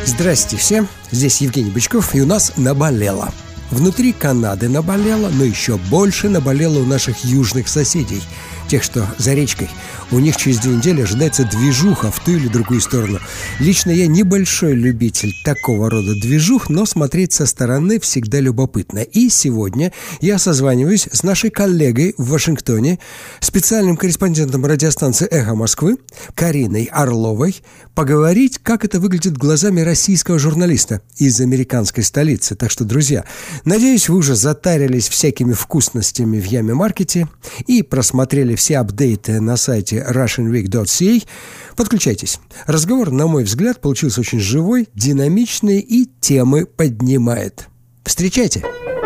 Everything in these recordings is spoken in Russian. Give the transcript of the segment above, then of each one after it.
Здрасте всем, здесь Евгений Бычков, и у нас наболело. Внутри Канады наболело, но еще больше наболело у наших южных соседей, тех, что за речкой. У них через 2 недели ожидается движуха в ту или другую сторону. Лично я небольшой любитель такого рода движух, но смотреть со стороны всегда любопытно. И сегодня я созваниваюсь с нашей коллегой в Вашингтоне, специальным корреспондентом радиостанции «Эхо Москвы» Кариной Орловой, поговорить, как это выглядит глазами российского журналиста из американской столицы. Так что, друзья, надеюсь, вы уже затарились всякими вкусностями в Яме-маркете и просмотрели все апдейты на сайте russianweek.ca. Подключайтесь. Разговор, на мой взгляд, получился очень живой, динамичный и темы поднимает. Встречайте.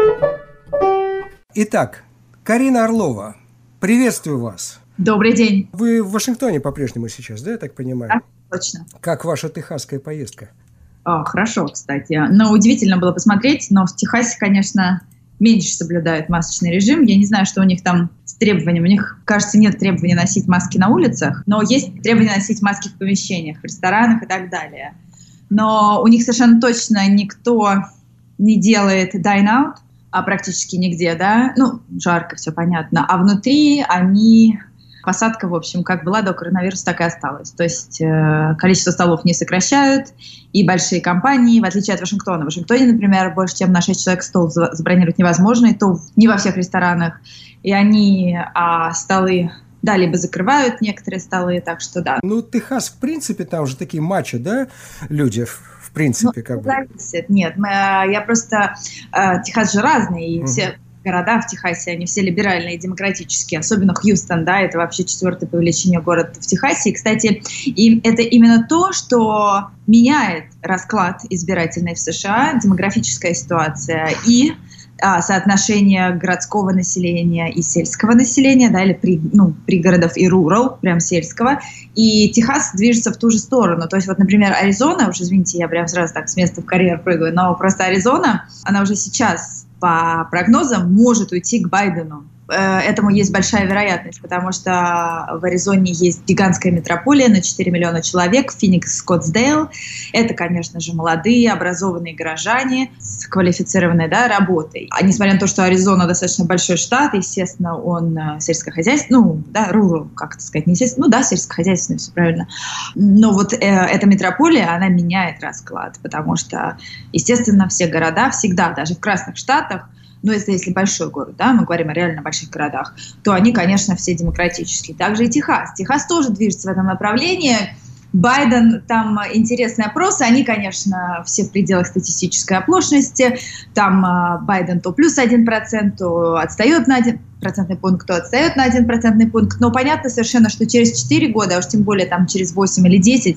Итак, Карина Орлова, приветствую вас. Добрый день. Вы в Вашингтоне по-прежнему сейчас, да, я так понимаю? Да, точно. Как ваша техасская поездка? Хорошо, кстати. Но удивительно было посмотреть, но в Техасе, конечно, меньше соблюдают масочный режим. Я не знаю, что у них там с требованием. У них, кажется, нет требования носить маски на улицах, но есть требования носить маски в помещениях, в ресторанах и так далее. Но у них совершенно точно никто не делает dine-out, а практически нигде, да. Ну, жарко, все понятно. А внутри они... Посадка, в общем, как была до коронавируса, так и осталась. То есть количество столов не сокращают, и большие компании, в отличие от Вашингтона. В Вашингтоне, например, больше, чем на 6 человек стол забронировать невозможно, и то не во всех ресторанах. И они столы, да, либо закрывают некоторые столы, так что да. Ну, Техас, в принципе, там же такие мачо, да, люди, в принципе, как бы. Зависит. Нет, я просто... Техас же разный, и все... Города в Техасе, они все либеральные и демократические, особенно Хьюстон, да, это вообще 4-й по величине город в Техасе. И, кстати, это именно то, что меняет расклад избирательный в США, демографическая ситуация и соотношение городского населения и сельского населения, да, или пригородов и рурал, прям сельского. И Техас движется в ту же сторону. То есть вот, например, Аризона, уж извините, я прям сразу так с места в карьер прыгаю, но просто Аризона, она уже сейчас по прогнозам может уйти к Байдену. Этому есть большая вероятность, потому что в Аризоне есть гигантская метрополия на 4 миллиона человек, Феникс, Скоттсдейл. Это, конечно же, молодые, образованные горожане с квалифицированной, да, работой. А несмотря на то, что Аризона достаточно большой штат, естественно, он сельскохозяйственный, rural, как это сказать, не естественно, сельскохозяйственный, все правильно. Но вот эта метрополия, она меняет расклад, потому что, естественно, все города всегда, даже в красных штатах, но если большой город, да, мы говорим о реально больших городах, то они, конечно, все демократические. Также и Техас. Техас тоже движется в этом направлении. Байден, там интересные опросы, они, конечно, все в пределах статистической оплошности. Там Байден то плюс 1%, то отстает на 1 процентный пункт, то отстает на 1 процентный пункт. Но понятно совершенно, что через 4 года, а уж тем более там через 8 или 10,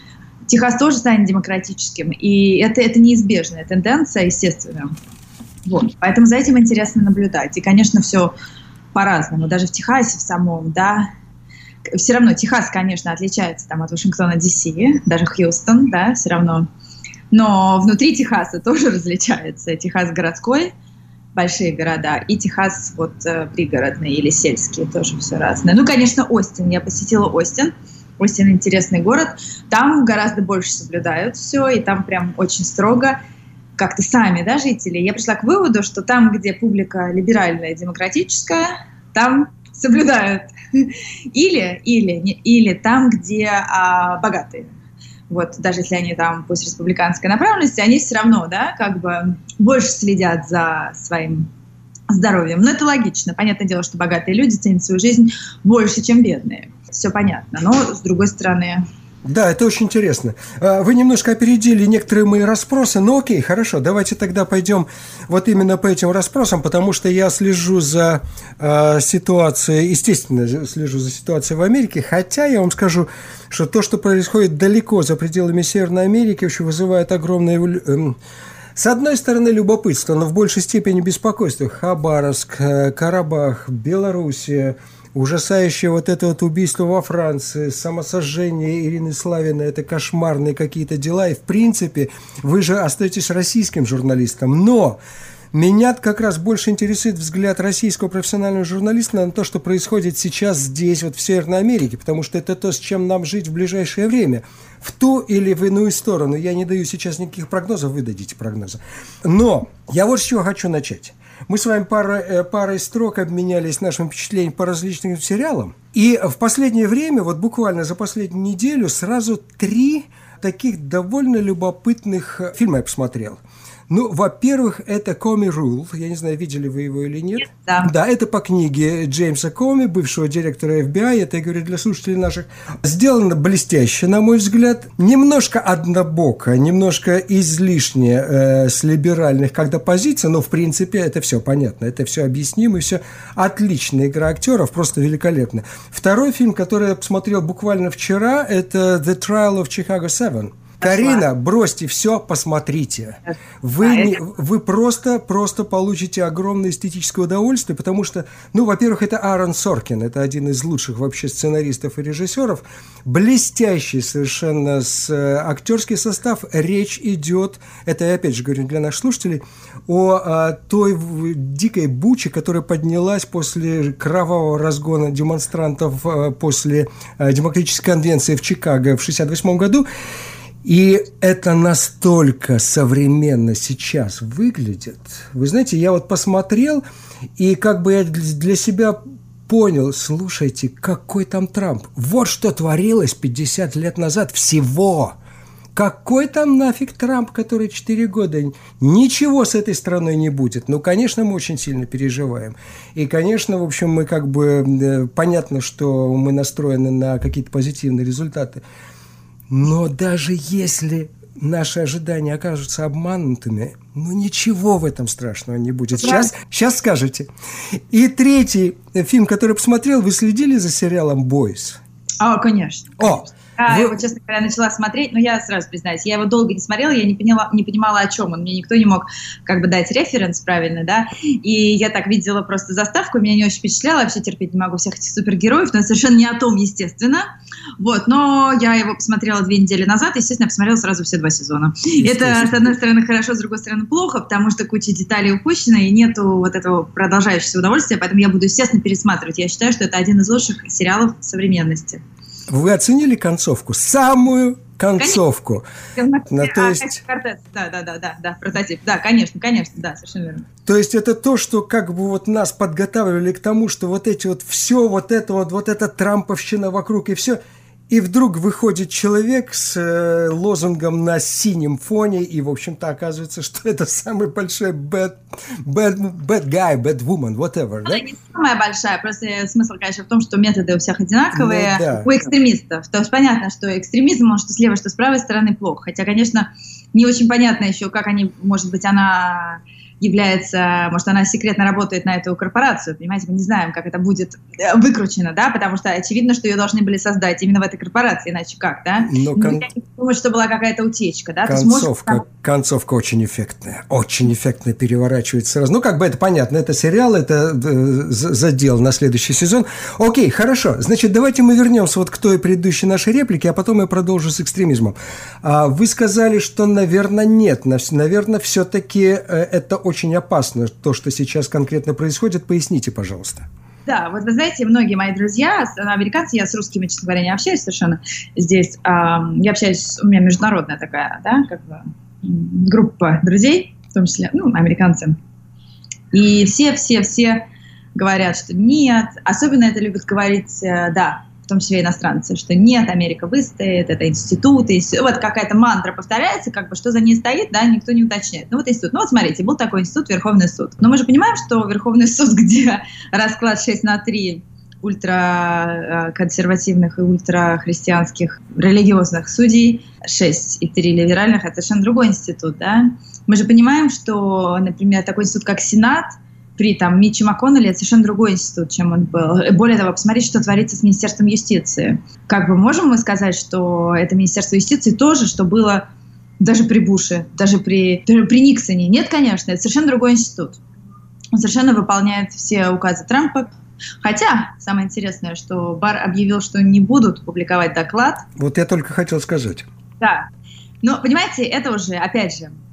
Техас тоже станет демократическим. И это неизбежная тенденция, естественно. Вот. Поэтому за этим интересно наблюдать. И, конечно, все по-разному. Даже в Техасе в самом, да. Все равно Техас, конечно, отличается там от Вашингтона, Ди-Си, даже Хьюстон, да, все равно. Но внутри Техаса тоже различается. Техас городской, большие города, и Техас вот пригородный или сельский, тоже все разное. Ну, конечно, Остин. Я посетила Остин. Остин интересный город. Там гораздо больше соблюдают все, и там прям очень строго. Как-то сами, да, жители, я пришла к выводу, что там, где публика либеральная, демократическая, там соблюдают. Или там, где богатые. Вот, даже если они там пусть республиканской направленности, они все равно, да, как бы больше следят за своим здоровьем. Но это логично. Понятное дело, что богатые люди ценят свою жизнь больше, чем бедные. Все понятно. Но, с другой стороны... Да, это очень интересно. Вы немножко опередили некоторые мои расспросы, но окей, хорошо, давайте тогда пойдем вот именно по этим расспросам, потому что я слежу за ситуацией, естественно, слежу за ситуацией в Америке, хотя я вам скажу, что то, что происходит далеко за пределами Северной Америки, вообще вызывает огромное... С одной стороны, любопытство, но в большей степени беспокойство. Хабаровск, Карабах, Белоруссия... Ужасающее вот это вот убийство во Франции, самосожжение Ирины Славиной, это кошмарные какие-то дела. И, в принципе, вы же остаетесь российским журналистом. Но Меня как раз больше интересует взгляд российского профессионального журналиста на то, что происходит сейчас здесь, вот в Северной Америке, потому что это то, с чем нам жить в ближайшее время. В ту или в иную сторону. Я не даю сейчас никаких прогнозов, вы дадите прогнозы. Но я вот с чего хочу начать. Мы с вами парой строк обменялись нашим впечатлением по различным сериалам. И в последнее время, вот буквально за последнюю неделю, сразу 3 таких довольно любопытных фильма я посмотрел. Ну, во-первых, это Comey Rule. Я не знаю, видели вы его или нет. Да. Да, это по книге Джеймса Коми, бывшего директора FBI. Это, я говорю, для слушателей наших. Сделано блестяще, на мой взгляд. Немножко однобоко, немножко излишне с либеральных когда позиций, но, в принципе, это все понятно. Это все объяснимо, и все отличная игра актеров, просто великолепно. Второй фильм, который я посмотрел буквально вчера, это The Trial of Chicago 7. Карина, бросьте все, посмотрите. Вы просто получите огромное эстетическое удовольствие, потому что, ну, во-первых, это Аарон Соркин, это один из лучших вообще сценаристов и режиссеров, блестящий совершенно актерский состав. Речь идет, это я опять же говорю для наших слушателей, о той дикой буче, которая поднялась после кровавого разгона демонстрантов после Демократической конвенции в Чикаго в 1968 году. И это настолько современно сейчас выглядит. Вы знаете, я вот посмотрел, и как бы я для себя понял, слушайте, какой там Трамп. Вот что творилось 50 лет назад всего. Какой там нафиг Трамп, который 4 года? Ничего с этой страной не будет. Ну, конечно, мы очень сильно переживаем. И, конечно, в общем, мы как бы... Понятно, что мы настроены на какие-то позитивные результаты. Но даже если наши ожидания окажутся обманутыми, ну ничего в этом страшного не будет. Сейчас скажете. И третий фильм, который я посмотрел, вы следили за сериалом «Бойс»? Конечно. Я его, честно говоря, начала смотреть, но я сразу признаюсь, я его долго не смотрела, я не понимала, о чем он. Мне никто не мог как бы дать референс правильно, да, и я так видела просто заставку, меня не очень впечатляло, вообще терпеть не могу всех этих супергероев, но совершенно не о том, естественно, вот, но я его посмотрела 2 недели назад, естественно, я посмотрела сразу все 2 сезона. Это, с одной стороны, хорошо, с другой стороны, плохо, потому что куча деталей упущена, и нету вот этого продолжающегося удовольствия, поэтому я буду, естественно, пересматривать. Я считаю, что это один из лучших сериалов современности. Вы оценили концовку? Самую концовку. То есть... Да, прототип. Да, конечно, да, совершенно верно. То есть это то, что как бы вот нас подготавливали к тому, что вот эти вот все, вот эта трамповщина вокруг и все... И вдруг выходит человек с лозунгом на синем фоне, и, в общем-то, оказывается, что это самый большой bad guy, bad woman, whatever, да? Не самая большая, просто смысл, конечно, в том, что методы у всех одинаковые, у экстремистов. То есть понятно, что экстремизм, он что с левой, что с правой стороны плохо. Хотя, конечно, не очень понятно еще, как они, может быть, она... является, может, она секретно работает на эту корпорацию, понимаете, мы не знаем, как это будет выкручено, да, потому что очевидно, что ее должны были создать именно в этой корпорации, иначе как, да? Я не думаю, что была какая-то утечка, да? Концовка очень эффектная переворачивается сразу. Ну, как бы это понятно, это сериал, это задел на следующий сезон. Окей, хорошо, значит, давайте мы вернемся вот к той предыдущей нашей реплике, а потом я продолжу с экстремизмом. Вы сказали, что, наверное, нет, наверное, все-таки это очень опасно, то, что сейчас конкретно происходит. Поясните, пожалуйста. Да, вот вы знаете, многие мои друзья, американцы, я с русскими, честно говоря, не общаюсь совершенно здесь. Я общаюсь, у меня международная такая, да, как бы группа друзей, в том числе, американцы. И все говорят, что нет. Особенно это любят говорить, да, в том числе иностранцы, что нет, Америка выстоит, это институты, вот какая-то мантра повторяется, как бы, что за ней стоит, да, никто не уточняет. Ну вот институт, ну вот смотрите, был такой институт, Верховный суд. Но мы же понимаем, что Верховный суд, где расклад 6-3 ультраконсервативных и ультрахристианских религиозных судей, 6 и 3 либеральных, это совершенно другой институт, да. Мы же понимаем, что, например, такой институт, как Сенат, при Митче МакКоннелли, это совершенно другой институт, чем он был. И более того, посмотрите, что творится с Министерством юстиции. Как бы можем мы сказать, что это Министерство юстиции тоже, что было даже при Буше, даже при Никсоне? Нет, конечно, это совершенно другой институт. Он совершенно выполняет все указы Трампа. Хотя, самое интересное, что Барр объявил, что не будут публиковать доклад. Вот я только хотел сказать. Да. Но, понимаете, это уже, опять же,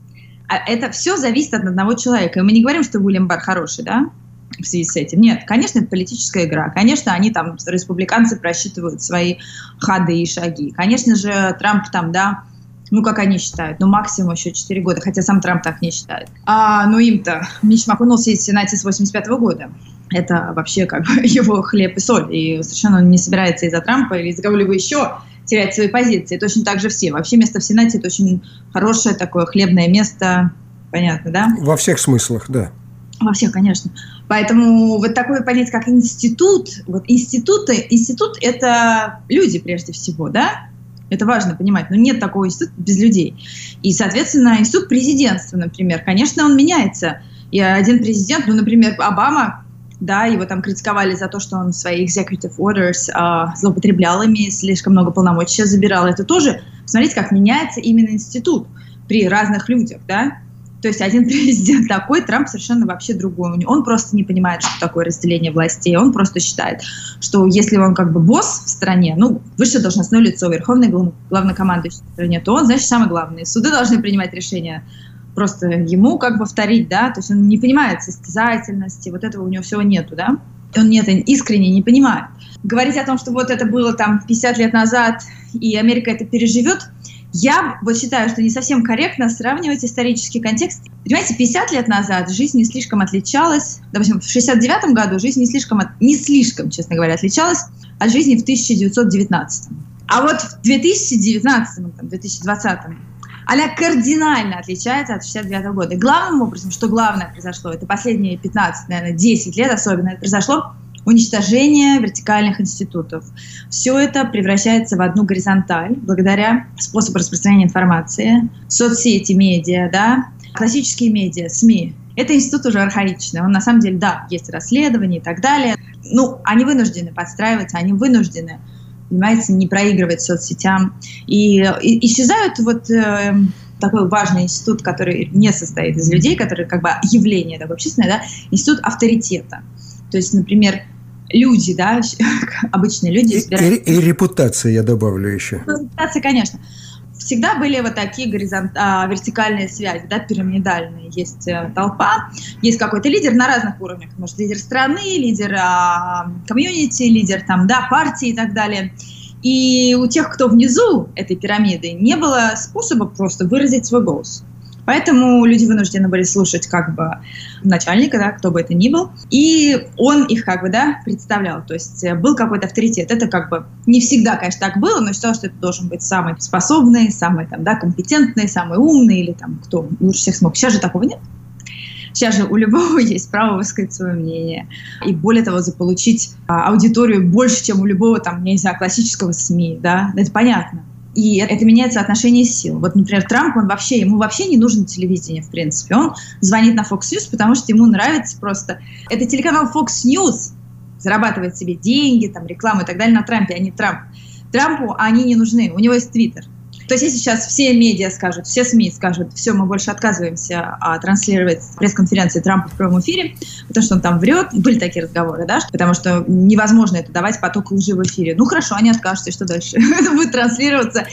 А это все зависит от одного человека. И мы не говорим, что Уильям Барр хороший, да, в связи с этим. Нет, конечно, это политическая игра. Конечно, они там, республиканцы, просчитывают свои ходы и шаги. Конечно же, Трамп там, да, ну, как они считают, ну, максимум еще 4 года, хотя сам Трамп так не считает. Ну, им-то Митч МакКоннелл сидит в Сенате с 85-го года. Это вообще как бы его хлеб и соль. И совершенно он не собирается из-за Трампа или из-за кого-либо еще терять свои позиции. Точно так же все. Вообще место в Сенате – это очень хорошее такое хлебное место. Понятно, да? Во всех смыслах, да. Во всех, конечно. Поэтому вот такое понятие, как институт, вот институт – это люди прежде всего, да? Это важно понимать, но нет такого института без людей. И, соответственно, институт президентства, например, конечно, он меняется. И один президент, ну, например, Обама, да, его там критиковали за то, что он свои executive orders злоупотреблял ими, слишком много полномочий забирал. Это тоже, посмотрите, как меняется именно институт при разных людях, да. То есть один президент такой, Трамп совершенно вообще другой. Он просто не понимает, что такое разделение властей. Он просто считает, что если он как бы босс в стране, ну, высшее должностное лицо, верховный главнокомандующий в стране, то он, значит, самый главный. Суды должны принимать решения просто ему как бы вторить, да, то есть он не понимает состязательности, вот этого у него всего нету, да. Он это искренне не понимает. Говорить о том, что вот это было там 50 лет назад, и Америка это переживет, я вот считаю, что не совсем корректно сравнивать исторический контекст. Понимаете, 50 лет назад жизнь не слишком отличалась, допустим, в 69 году жизнь не слишком, честно говоря, отличалась от жизни в 1919. А вот в 2019, 2020 она кардинально отличается от 69 года. И главным образом, что главное произошло, это последние 15, наверное, 10 лет особенно, это произошло уничтожение вертикальных институтов. Все это превращается в одну горизонталь благодаря способу распространения информации, соцсети, медиа, да, классические медиа, СМИ. Это институт уже архаичный. Он на самом деле, да, есть расследования и так далее. Ну, они вынуждены подстраиваться, они вынуждены, понимаете, не проигрывать соцсетям. И исчезают вот такой важный институт, который не состоит из людей, который как бы явление такое общественное, да, институт авторитета. То есть, например, люди, да, обычные люди избирают... И репутация, я добавлю еще. Репутация, конечно. Всегда были вот такие вертикальные связи, да, пирамидальные. Есть толпа, есть какой-то лидер на разных уровнях. Может, лидер страны, лидер комьюнити, лидер там, да, партии и так далее. И у тех, кто внизу этой пирамиды, не было способа просто выразить свой голос. Поэтому люди вынуждены были слушать как бы начальника, да, кто бы это ни был, и он их как бы, да, представлял, то есть был какой-то авторитет. Это как бы не всегда, конечно, так было, но считал, что это должен быть самый способный, самый там, да, компетентный, самый умный или там кто лучше всех смог. Сейчас же такого нет. Сейчас же у любого есть право высказать свое мнение. И более того, заполучить аудиторию больше, чем у любого там, я не знаю, классического СМИ, да, это понятно. И это меняется отношение сил. Вот, например, Трамп, ему вообще не нужно телевидение, в принципе. Он звонит на Fox News, потому что ему нравится просто... Это телеканал Fox News зарабатывает себе деньги, там, рекламу и так далее на Трампе, а не Трамп. Трампу они не нужны, у него есть Твиттер. То есть если сейчас все медиа скажут, все СМИ скажут, все, мы больше отказываемся транслировать пресс-конференции Трампа в прямом эфире, потому что он там врет, были такие разговоры, да, потому что невозможно это давать поток лжи в эфире. Ну хорошо, они откажутся, и что дальше? Это будет транслироваться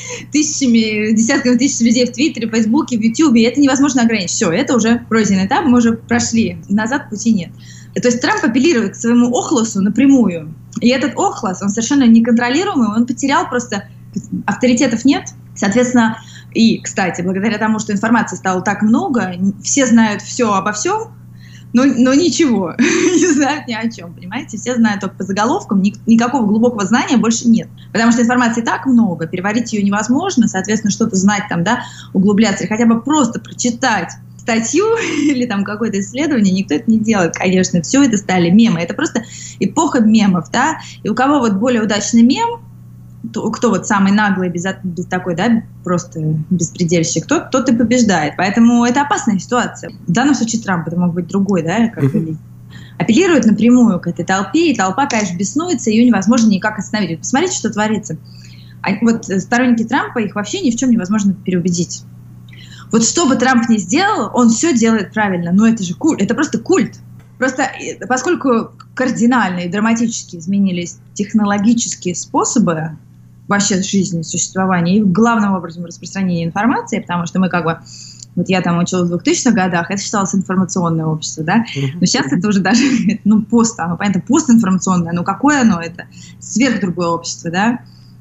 десятками тысяч людей в Твиттере, в Фейсбуке, в Ютубе, и это невозможно ограничить. Все, это уже пройденный этап, мы уже прошли, назад пути нет. То есть Трамп апеллирует к своему охлосу напрямую, и этот охлос, он совершенно неконтролируемый, он потерял просто, авторитетов нет. Соответственно, и, кстати, благодаря тому, что информации стало так много, все знают все обо всем, но ничего, не знают ни о чем, понимаете? Все знают только по заголовкам, никакого глубокого знания больше нет. Потому что информации так много, переварить ее невозможно, соответственно, что-то знать там, да, углубляться, или хотя бы просто прочитать статью или там какое-то исследование, никто это не делает, конечно. Все это стали мемы. Это просто эпоха мемов, да? И у кого вот более удачный мем, кто вот самый наглый, без такой, да, просто беспредельщик, тот и побеждает. Поэтому это опасная ситуация. В данном случае Трамп, это мог быть другой, да, как бы апеллирует напрямую к этой толпе, и толпа, конечно, беснуется, ее невозможно никак остановить. Посмотрите, что творится. Вот сторонники Трампа, их вообще ни в чем невозможно переубедить. Вот что бы Трамп ни сделал, он все делает правильно. Но это же культ, это просто культ. Просто поскольку кардинально и драматически изменились технологические способы вообще жизни, существования и главным образом распространения информации, потому что мы как бы Вот я там училась в 2000-х годах, это считалось информационное общество, да? Но сейчас это уже даже, понятно, постинформационное, но какое оно это? Сверх другое общество, да?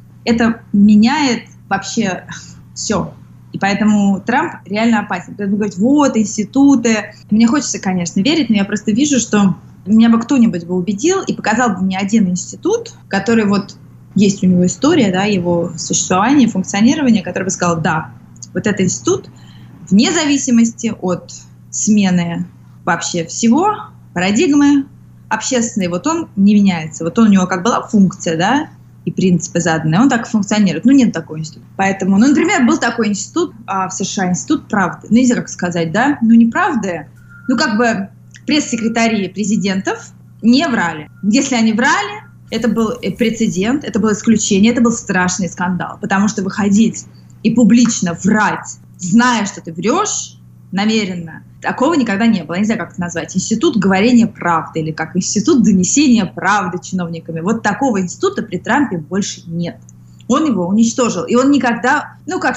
Это меняет вообще все. И поэтому Трамп реально опасен. Поэтому говорить, вот, институты. Мне хочется, конечно, верить, но я просто вижу, что меня бы кто-нибудь бы убедил и показал бы мне один институт, который вот есть у него история, да, его существования, функционирования, который бы сказал, да, вот этот институт, вне зависимости от смены вообще всего, парадигмы общественной, вот он не меняется. Вот он, у него как была функция, да, и принципы заданные, он так функционирует. Ну, нет такого института. Поэтому, например, был такой институт в США, институт правды. Ну, нельзя как сказать, да, не правды, как бы пресс-секретари президентов не врали. Если они врали, это был прецедент, это было исключение, это был страшный скандал. Потому что выходить и публично врать, зная, что ты врешь, намеренно, такого никогда не было. Я не знаю, как это назвать. Институт говорения правды или как институт донесения правды чиновниками. Вот такого института при Трампе больше нет. Он его уничтожил. И он никогда,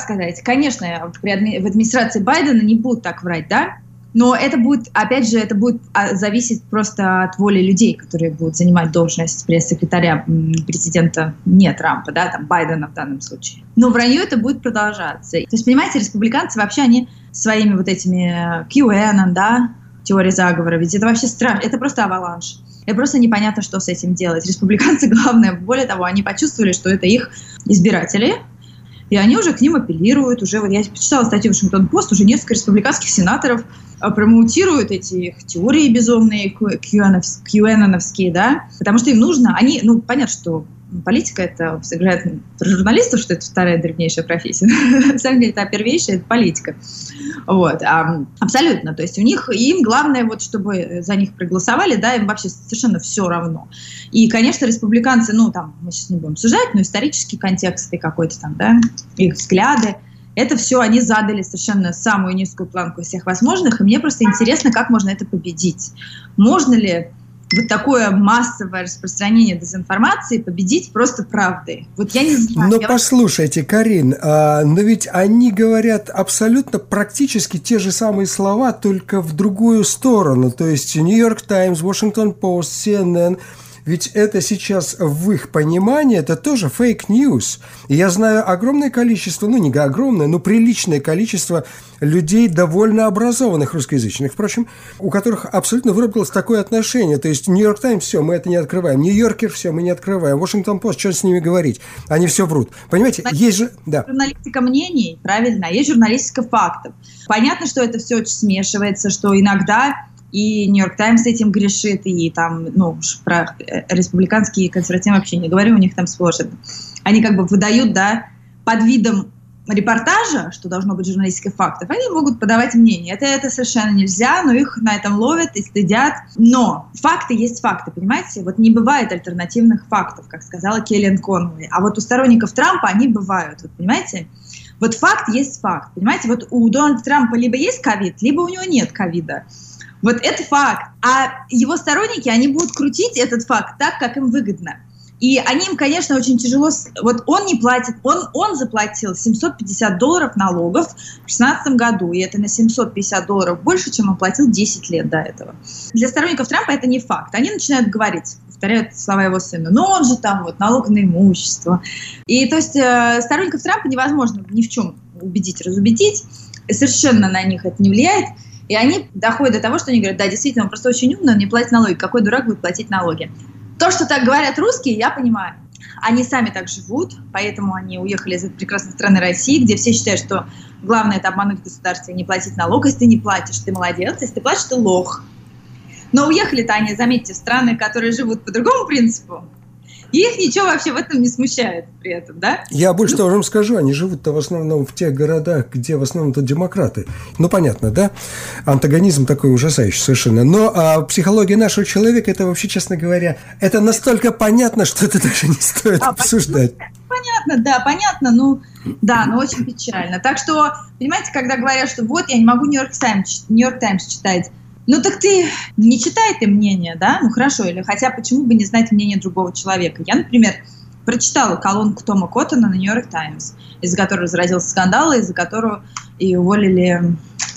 конечно, в администрации Байдена не будут так врать, да? Но это будет, опять же, зависеть просто от воли людей, которые будут занимать должность пресс-секретаря президента не Трампа, да, там Байдена в данном случае. Но вранье это будет продолжаться. То есть, понимаете, республиканцы вообще, они своими вот этими QAnon, да, теории заговора, ведь это вообще страшно, это просто аваланж. И просто непонятно, что с этим делать. Республиканцы, главное, более того, они почувствовали, что это их избиратели, и они уже к ним апеллируют. Уже вот я почитала статью в Вашингтон-Пост, уже несколько республиканских сенаторов промоутируют эти их теории безумные, QAnon-овские, да, потому что им нужно, понятно, что политика это сыграет про журналистов, что это вторая древнейшая профессия. На самом деле, это первейшая, это политика. Вот. Абсолютно. То есть им главное, вот, чтобы за них проголосовали, да, им вообще совершенно все равно. И, конечно, республиканцы, мы сейчас не будем сужать, но исторический контекст и какой-то там, да, их взгляды, это все они задали совершенно самую низкую планку из всех возможных, и мне просто интересно, как можно это победить. Можно ли вот такое массовое распространение дезинформации победить просто правдой? Вот я не знаю. Но послушайте, Карин, но ведь они говорят абсолютно практически те же самые слова, только в другую сторону. То есть New York Times, Washington Post, CNN. Ведь это сейчас в их понимании, это тоже фейк-ньюс. И я знаю огромное количество, не огромное, но приличное количество людей, довольно образованных русскоязычных, впрочем, у которых абсолютно выработалось такое отношение. То есть Нью-Йорк Таймс, все, мы это не открываем. Нью-Йоркер, все, мы не открываем. Washington Post, что с ними говорить? Они все врут. Понимаете, есть же... Да. Журналистика мнений, правильно, есть журналистика фактов. Понятно, что это все очень смешивается, что иногда... И Нью-Йорк Таймс этим грешит, и там, про республиканские консервативы вообще не говорю, у них там сплошь. Они как бы выдают, да, под видом репортажа, что должно быть журналистикой фактов, они могут подавать мнение. Это совершенно нельзя, но их на этом ловят и стыдят. Но факты есть факты, понимаете? Вот не бывает альтернативных фактов, как сказала Келлиан Конвей. А вот у сторонников Трампа они бывают, вот, понимаете? Вот факт есть факт, понимаете? Вот у Дональда Трампа либо есть ковид, либо у него нет ковида. Вот это факт. А его сторонники, они будут крутить этот факт так, как им выгодно. И им, конечно, очень тяжело. Вот он не платит, он заплатил $750 налогов в 2016 году. И это на $750 больше, чем он платил 10 лет до этого. Для сторонников Трампа это не факт. Они начинают говорить, повторяют слова его сына, но он же там вот налог на имущество. И то есть сторонников Трампа невозможно ни в чем убедить, разубедить. Совершенно на них это не влияет. И они доходят до того, что они говорят, да, действительно, он просто очень умный, он не платит налоги. Какой дурак будет платить налоги? То, что так говорят русские, я понимаю. Они сами так живут, поэтому они уехали из этой прекрасной страны России, где все считают, что главное – это обмануть государство и не платить налог. Если ты не платишь, ты молодец. Если ты платишь, ты лох. Но уехали-то они, заметьте, в страны, которые живут по другому принципу. И их ничего вообще в этом не смущает при этом, да? Я больше того вам скажу, они живут-то в основном в тех городах, где в основном-то демократы. Понятно, да? Антагонизм такой ужасающий совершенно. Но психология нашего человека, это вообще, честно говоря, это настолько понятно, что это даже не стоит обсуждать. Понятно, да, понятно, но очень печально. Так что, понимаете, когда говорят, что вот, я не могу Нью-Йорк Таймс читать, так ты не читай ты мнение, да? Хорошо, или хотя почему бы не знать мнение другого человека? Я, например, прочитала колонку Тома Коттона на Нью-Йорк Таймс, из-за которого разразился скандал, из-за которого и уволили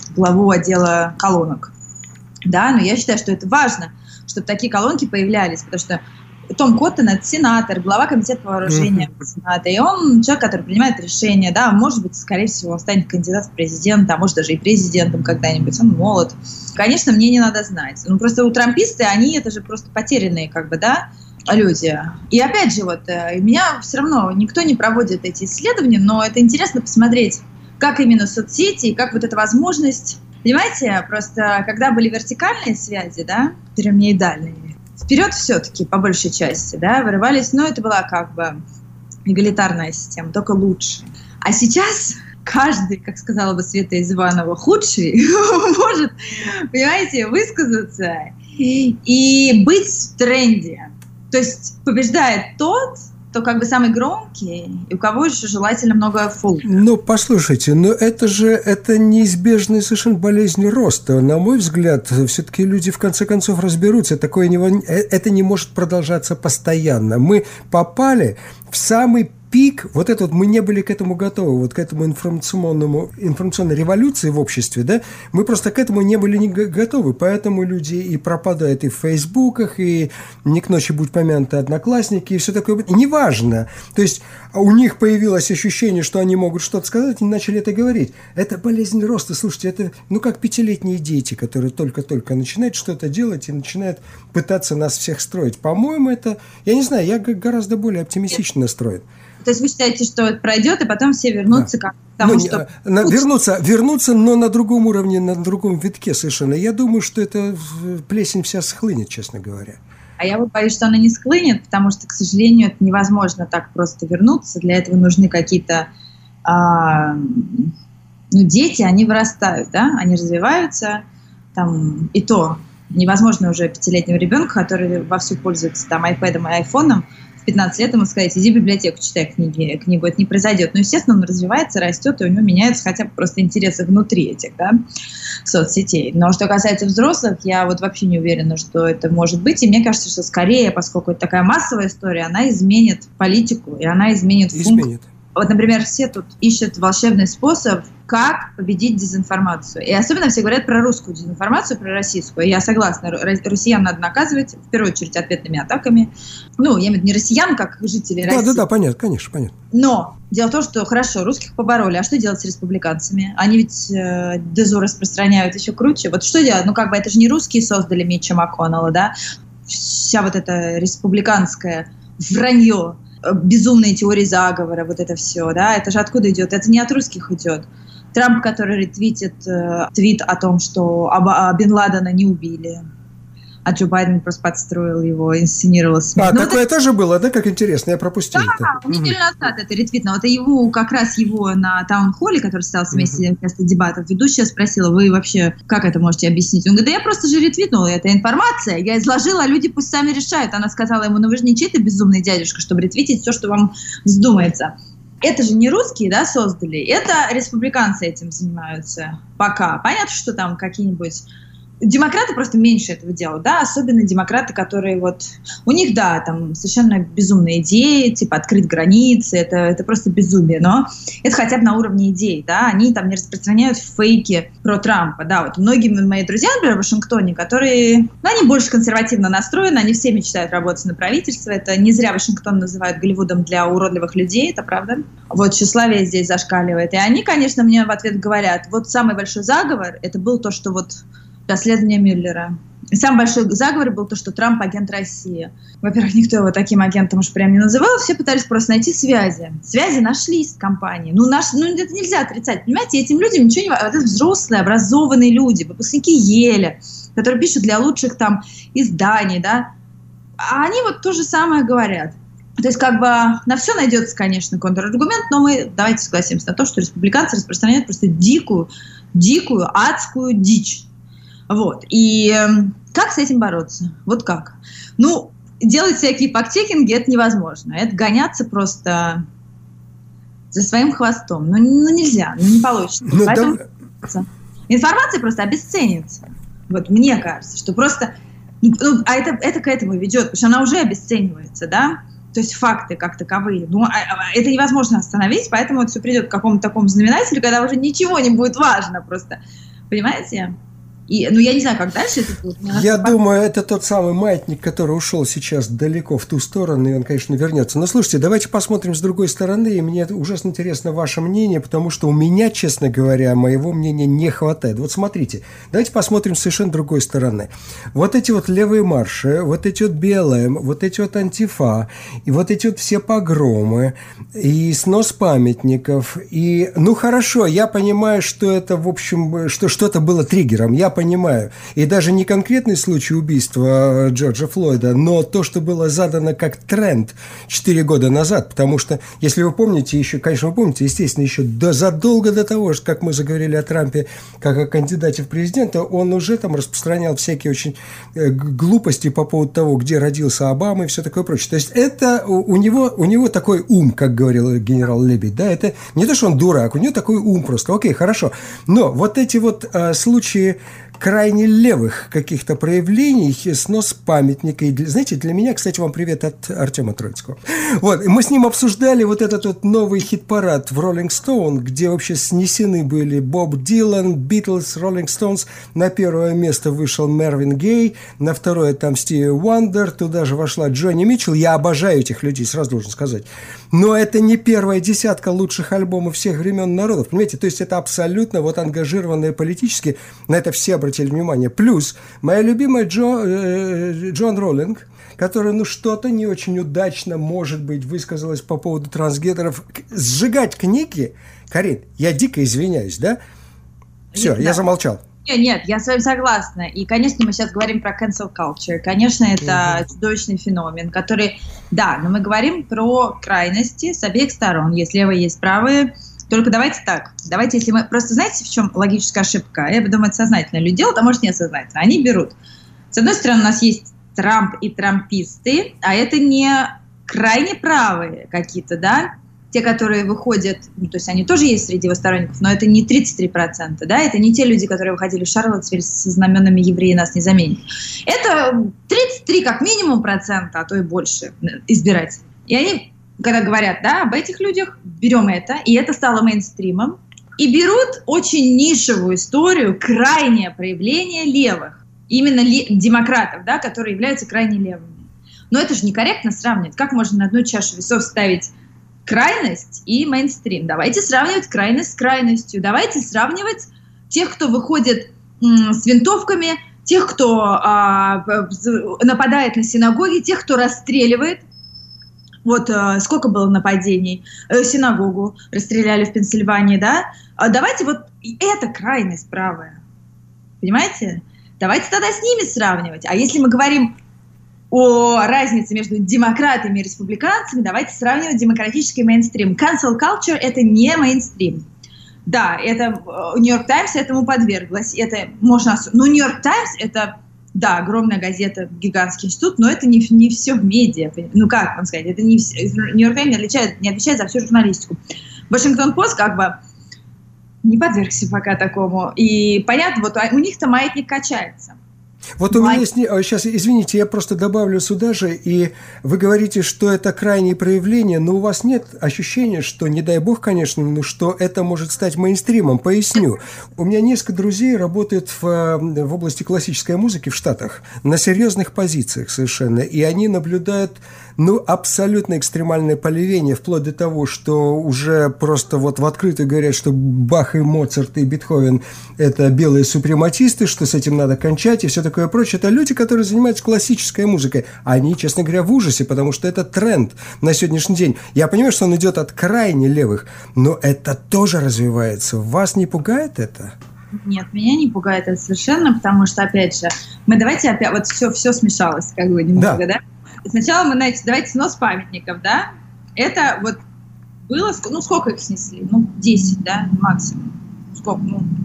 главу отдела колонок. Да, но я считаю, что это важно, чтобы такие колонки появлялись, потому что Том Коттон – это сенатор, глава комитета по вооружениям Сената, и он человек, который принимает решения, да, может быть, скорее всего, он станет кандидатом в президента, а может даже и президентом когда-нибудь, он молод. Конечно, мне не надо знать. Ну, просто у трамписты, они это же просто потерянные, как бы, да, люди. И опять же, вот, меня все равно никто не проводит эти исследования, но это интересно посмотреть, как именно соцсети, и как вот эта возможность. Понимаете, просто когда были вертикальные связи, да, пирамидальные, вперед все-таки, по большей части, да, вырывались, но это была как бы эгалитарная система, только лучше. А сейчас каждый, как сказала бы Света из Иванова, худший может, понимаете, высказаться и быть в тренде. То есть побеждает тот, кто как бы самый громкий, и у кого еще желательно много фолловеров. Ну, послушайте, но это неизбежная совершенно болезнь роста. На мой взгляд, все-таки люди в конце концов разберутся. Это не может продолжаться постоянно. Мы попали в самый пик, вот этот, мы не были к этому готовы, вот к этому информационной революции в обществе, да, мы просто к этому не были готовы, поэтому люди и пропадают и в фейсбуках, и не к ночи будь помянуты одноклассники, и все такое, и неважно, то есть у них появилось ощущение, что они могут что-то сказать, и начали это говорить. Это болезнь роста, слушайте, это, как 5-летние дети, которые только-только начинают что-то делать и начинают пытаться нас всех строить. По-моему, это, я не знаю, я гораздо более оптимистично настроен. То есть вы считаете, что это пройдет, и потом все вернутся к тому, что... Вернутся, но на другом уровне, на другом витке совершенно. Я думаю, что эта плесень вся схлынет, честно говоря. А я вот боюсь, что она не схлынет, потому что, к сожалению, это невозможно так просто вернуться. Для этого нужны какие-то... дети, они вырастают, да, они развиваются, там, и то невозможно уже 5-летнего ребенка, который вовсю пользуется там iPad'ом и айфоном, 15 лет ему сказать, иди в библиотеку, читай книгу, это не произойдет. Но, естественно, он развивается, растет, и у него меняются хотя бы просто интересы внутри этих, да, соцсетей. Но что касается взрослых, я вот вообще не уверена, что это может быть. И мне кажется, что скорее, поскольку это такая массовая история, она изменит политику, и она изменит функцию. Вот, например, все тут ищут волшебный способ, как победить дезинформацию. И особенно все говорят про русскую дезинформацию, про российскую. Я согласна, россиян надо наказывать, в первую очередь, ответными атаками. Я имею в виду не россиян, как жителей России. Да, понятно, конечно, понятно. Но дело в том, что, хорошо, русских побороли, а что делать с республиканцами? Они ведь дезу распространяют еще круче. Вот что делать? Это же не русские создали Митча МакКоннелла, да? Вся вот эта республиканское вранье, безумные теории заговора, вот это все, да, это же откуда идет? Это не от русских идет. Трамп, который ретвитит твит о том, что Бен Ладена не убили, а Джо Байден просто подстроил его, инсценировал смерть. Такое тоже было, да, как интересно, я пропустил. Да, неделю назад это ретвитно. Вот его, как раз его на таунхолле, который состоялся вместе дебатов, ведущая спросила, вы вообще как это можете объяснить? Он говорит, да я просто же ретвитнула, это информация, я изложила, а люди пусть сами решают. Она сказала ему, вы же не чей-то безумный дядюшка, чтобы ретвитить все, что вам вздумается. Это же не русские, да, создали, это республиканцы этим занимаются пока. Понятно, что там какие-нибудь... Демократы просто меньше этого делают, да, особенно демократы, которые вот... У них, да, там совершенно безумные идеи, типа открыть границы, это просто безумие, но это хотя бы на уровне идей, да, они там не распространяют фейки про Трампа, да, вот многие мои друзья, например, в Вашингтоне, которые, они больше консервативно настроены, они все мечтают работать на правительство, это не зря Вашингтон называют Голливудом для уродливых людей, это правда, вот тщеславие здесь зашкаливает, и они, конечно, мне в ответ говорят, вот самый большой заговор, это был то, что вот расследование Мюллера. И самый большой заговор был то, что Трамп агент России. Во-первых, никто его таким агентом уж прям не называл, все пытались просто найти связи. Связи нашлись в компании. Это нельзя отрицать. Понимаете, этим людям ничего не... Это взрослые, образованные люди, выпускники Еля, которые пишут для лучших там изданий, да. А они вот то же самое говорят. То есть на все найдется, конечно, контраргумент, но мы давайте согласимся на то, что республиканцы распространяют просто дикую, адскую дичь. Вот. И как с этим бороться? Вот как? Делать всякие фактчекинги – это невозможно. Это гоняться просто за своим хвостом. Нельзя, не получится. Поэтому информация просто обесценится. Вот мне кажется, что просто... это к этому ведет, потому что она уже обесценивается, да? То есть факты как таковые. Это невозможно остановить, поэтому это все придет к какому-то такому знаменателю, когда уже ничего не будет важно просто. Понимаете? Я не знаю, как дальше это будет. Я думаю, это тот самый маятник, который ушел сейчас далеко в ту сторону, и он, конечно, вернется. Но слушайте, давайте посмотрим с другой стороны, и мне ужасно интересно ваше мнение, потому что у меня, честно говоря, моего мнения не хватает. Вот смотрите, давайте посмотрим с совершенно другой стороны. Вот эти вот левые марши, вот эти вот БЛМ, вот эти вот антифа, и вот эти вот все погромы, и снос памятников, и, хорошо, я понимаю, что это, в общем, что что-то было триггером, я понимаю. И даже не конкретный случай убийства Джорджа Флойда, но то, что было задано как тренд 4 года назад. Потому что, если вы помните, еще, конечно, вы помните, естественно, еще задолго до того, как мы заговорили о Трампе как о кандидате в президенты, он уже там распространял всякие очень глупости по поводу того, где родился Обама и все такое прочее. То есть это у него такой ум, как говорил генерал Лебедь. Да? Это не то, что он дурак, у него такой ум просто. Окей, хорошо. Но вот эти вот случаи крайне левых каких-то проявлений, снос памятника. И, знаете, для меня, кстати, вам привет от Артема Троицкого. Вот, мы с ним обсуждали вот этот вот новый хит-парад в Rolling Stone, где вообще снесены были Боб Дилан, Битлз, Rolling Stones. На первое место вышел Мервин Гей, на второе там Стиви Уандер, туда же вошла Джонни Митчелл. Я обожаю этих людей, сразу должен сказать. Но это не первая десятка лучших альбомов всех времен народов, понимаете? То есть это абсолютно вот ангажированные политически, на это все обратили внимание. Плюс моя любимая Джон Роллинг, которая, что-то не очень удачно, может быть, высказалась по поводу трансгендеров. Сжигать книги, Карин, я дико извиняюсь, да? Все, я замолчал. Нет, я с вами согласна. И, конечно, мы сейчас говорим про cancel culture. Конечно, это чудовищный феномен, который... Да, но мы говорим про крайности с обеих сторон. Есть левые, есть правые. Только давайте так. Давайте, если мы... Просто знаете, в чем логическая ошибка? Я думаю, это сознательно люди делают, а может, не сознательно. Они берут. С одной стороны, у нас есть Трамп и трамписты, а это не крайне правые какие-то, да? Те, которые выходят, то есть они тоже есть среди его сторонников, но это не 33%, да, это не те люди, которые выходили в Шарлоттсвиль со знаменами «Евреи нас не заменят». Это 33 как минимум процента, а то и больше избирателей. И они, когда говорят, да, об этих людях, берем это, и это стало мейнстримом, и берут очень нишевую историю, крайнее проявление левых, именно демократов, да, которые являются крайне левыми. Но это же некорректно сравнивать. Как можно на одну чашу весов ставить крайность и мейнстрим? Давайте сравнивать крайность с крайностью. Давайте сравнивать тех, кто выходит с винтовками, тех, кто нападает на синагоги, тех, кто расстреливает. Вот сколько было нападений. Синагогу расстреляли в Пенсильвании, да? Давайте вот это крайность правая. Понимаете? Давайте тогда с ними сравнивать. А если мы говорим о разнице между демократами и республиканцами, давайте сравнивать демократический мейнстрим. Cancel culture – это не мейнстрим. Да, это Нью-Йорк Таймс этому подверглась. Это можно, но Нью-Йорк Таймс – это, да, огромная газета, гигантский институт, но это не все в медиа. Ну, как вам сказать, это не Нью-Йорк Таймс не отвечает за всю журналистику. Вашингтон Пост как бы не подвергся пока такому. И понятно, вот у них-то маятник качается. Вот у меня есть... Сейчас, извините, я просто добавлю сюда же, и вы говорите, что это крайние проявления, но у вас нет ощущения, что, не дай бог, конечно, но что это может стать мейнстримом. Поясню. У меня несколько друзей работают в области классической музыки в Штатах на серьезных позициях совершенно, и они наблюдают абсолютно экстремальное поливение, вплоть до того, что уже просто вот в открытую говорят, что Бах и Моцарт и Бетховен – это белые супрематисты, что с этим надо кончать и все такое прочее. Это люди, которые занимаются классической музыкой. Они, честно говоря, в ужасе, потому что это тренд на сегодняшний день. Я понимаю, что он идет от крайне левых, но это тоже развивается. Вас не пугает это? Нет, меня не пугает это совершенно, потому что, опять же, давайте опять, вот все смешалось, как бы немного, да? Сначала давайте снос памятников, да? Это вот было, сколько их снесли? 10, да, максимум. Сколько?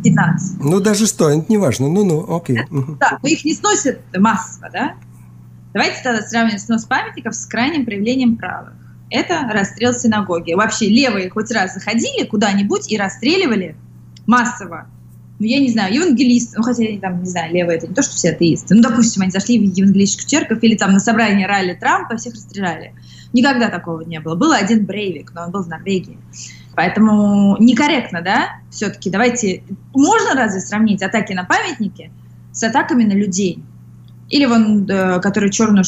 15. Даже 100, это не важно. Окей. Да, но их не сносят массово, да? Давайте тогда сравним снос памятников с крайним проявлением правых. Это расстрел синагоги. Вообще левые хоть раз заходили куда-нибудь и расстреливали массово. Я не знаю, евангелисты, хотя я там, не знаю, левые, это не то, что все атеисты. Допустим, они зашли в евангелическую церковь или там на собрание ралли Трампа, всех расстреляли. Никогда такого не было. Был один Брейвик, но он был в Норвегии. Поэтому некорректно, да, все-таки. Давайте, можно разве сравнить атаки на памятники с атаками на людей? Или вон, который черную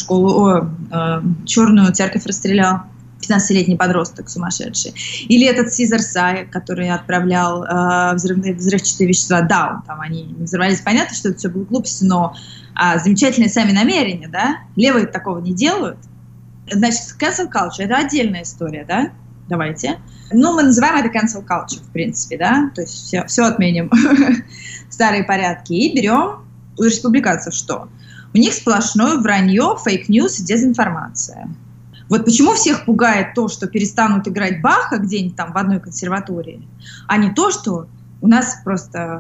церковь расстрелял, 15-летний подросток сумасшедший. Или этот Сизар Сай, который отправлял взрывчатые вещества. Да, там они не взорвались. Понятно, что это все было глупостью, но замечательные сами намерения, да? Левые такого не делают. Значит, cancel culture – это отдельная история, да? Давайте. Ну, мы называем это cancel culture, в принципе, да? То есть все отменим старые порядки и берем у республиканцев что? У них сплошное вранье, фейк-ньюс и дезинформация. Вот почему всех пугает то, что перестанут играть Баха где-нибудь там в одной консерватории, а не то, что у нас просто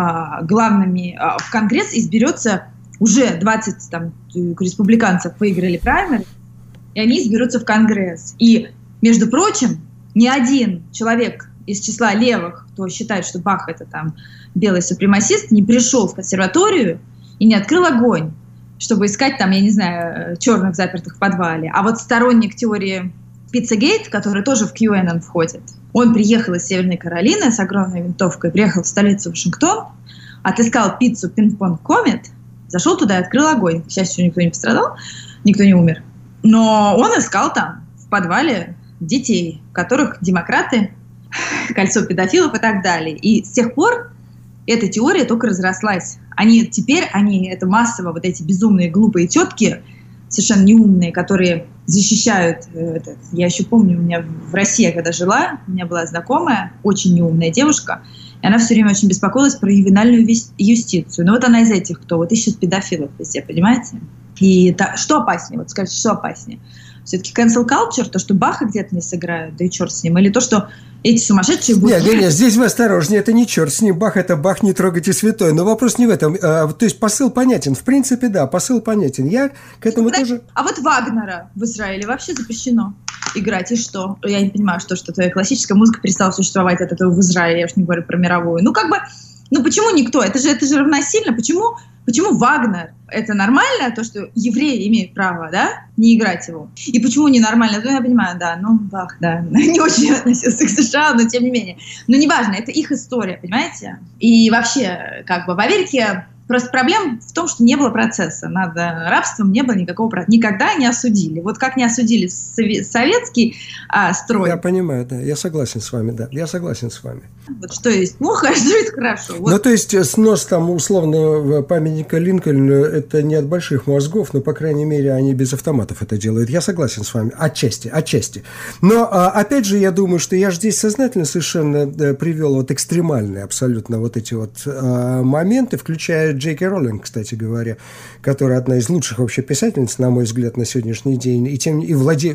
главными в Конгресс изберется уже 20 там, республиканцев выиграли праймери, и они изберутся в Конгресс. И, между прочим, ни один человек из числа левых, кто считает, что Бах это там белый супремасист, не пришел в консерваторию и не открыл огонь, чтобы искать там, я не знаю, черных, запертых в подвале. А вот сторонник теории Пиццагейт, который тоже в QAnon входит, он приехал из Северной Каролины с огромной винтовкой, приехал в столицу Вашингтон, отыскал пиццу Пинг-Понг Комет, зашел туда и открыл огонь. К счастью, никто не пострадал, никто не умер. Но он искал там, в подвале, детей, которых демократы, кольцо педофилов и так далее. И с тех пор эта теория только разрослась. Теперь это массово, вот эти безумные, глупые тетки, совершенно неумные, которые защищают... Я еще помню, у меня в России, когда жила, у меня была знакомая, очень неумная девушка, и она все время очень беспокоилась про ювенальную юстицию. Но вот она из этих, кто вот ищет педофилов везде, понимаете? И что опаснее? Вот скажите, что опаснее? Все-таки cancel culture, то, что Баха где-то не сыграют, да и черт с ним, или то, что эти сумасшедшие будут... Нет, здесь вы осторожнее, это не черт с ним, Бах, это Бах, не трогайте святой. Но вопрос не в этом. То есть посыл понятен. В принципе, да, посыл понятен. Я к этому тоже... А вот Вагнера в Израиле вообще запрещено играть, и что? Я не понимаю, что классическая музыка перестала существовать от этого в Израиле, я уж не говорю про мировую. Почему никто? Это же равносильно. Почему Вагнер? Это нормально, то, что евреи имеют право, да, не играть его? И почему ненормально? Я понимаю, да, Бах, да, не очень относился к США, но тем не менее. Но неважно, это их история, понимаете? И вообще, в Америке просто проблема в том, что не было процесса. Над рабством не было никакого процесса. Никогда не осудили. Вот как не осудили советский строй. Я понимаю, да. Я согласен с вами, да. Я согласен с вами. Вот что есть плохо, а что есть хорошо. Вот. Ну, то есть, снос там, условно, памятника Линкольну, это не от больших мозгов, но, по крайней мере, они без автоматов это делают. Я согласен с вами. Отчасти. Но, опять же, я думаю, что я же здесь сознательно совершенно привел вот экстремальные абсолютно вот эти вот моменты, включая Джей Кей Роллинг, кстати говоря, которая одна из лучших вообще писательниц, на мой взгляд, на сегодняшний день, и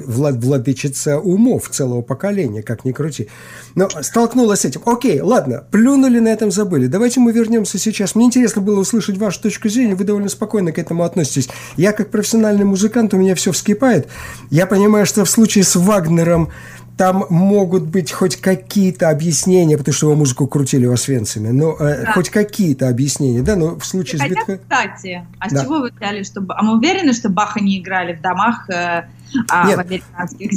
владычица умов целого поколения, как ни крути. Но столкнулась с этим. Окей, ладно, плюнули, на этом забыли. Давайте мы вернемся сейчас. Мне интересно было услышать вашу точку зрения, вы довольно спокойно к этому относитесь. Я, как профессиональный музыкант, у меня все вскипает. Я понимаю, что в случае с Вагнером там могут быть хоть какие-то объяснения, потому что его музыку крутили в Освенциме, но хоть какие-то объяснения, да, но в случае с Бетховеном... Кстати, с чего вы взяли, А мы уверены, что Баха не играли в домах в американских?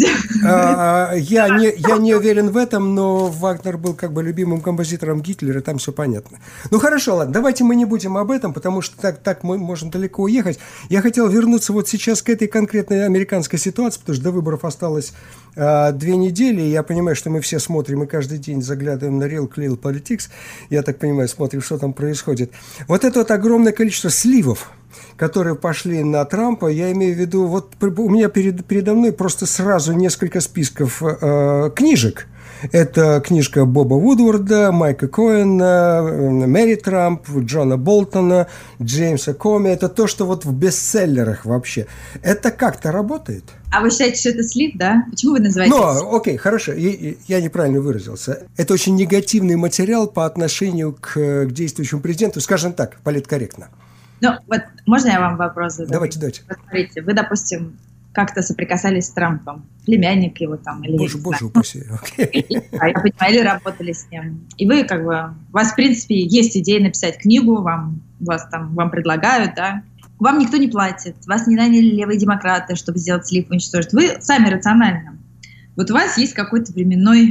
Я не уверен в этом, но Вагнер был любимым композитором Гитлера, там все понятно. Ну, хорошо, ладно, давайте мы не будем об этом, потому что так мы можем далеко уехать. Я хотел вернуться вот сейчас к этой конкретной американской ситуации, потому что до выборов осталось 2 недели, и я понимаю, что мы все смотрим и каждый день заглядываем на Real Clear Politics, я так понимаю, смотрим, что там происходит. Вот это вот огромное количество сливов, которые пошли на Трампа, я имею в виду, вот у меня передо мной просто сразу несколько списков книжек. Это книжка Боба Вудворда, Майка Коэна, Мэри Трамп, Джона Болтона, Джеймса Коми. Это то, что вот в бестселлерах вообще. Это как-то работает? А вы считаете, что это слив, да? Почему вы называете это? Окей, хорошо, я неправильно выразился. Это очень негативный материал по отношению к действующему президенту, скажем так, политкорректно. Вот можно я вам вопрос задам? Давайте. Посмотрите, вы, допустим, как-то соприкасались с Трампом, племянник его там, или... Боже упаси, окей. Я понимаю, или работали с ним. И вы у вас, в принципе, есть идея написать книгу, вам предлагают, да? Вам никто не платит, вас не наняли левые демократы, чтобы сделать слив и уничтожить. Вы сами рационально. Вот у вас есть какой-то временной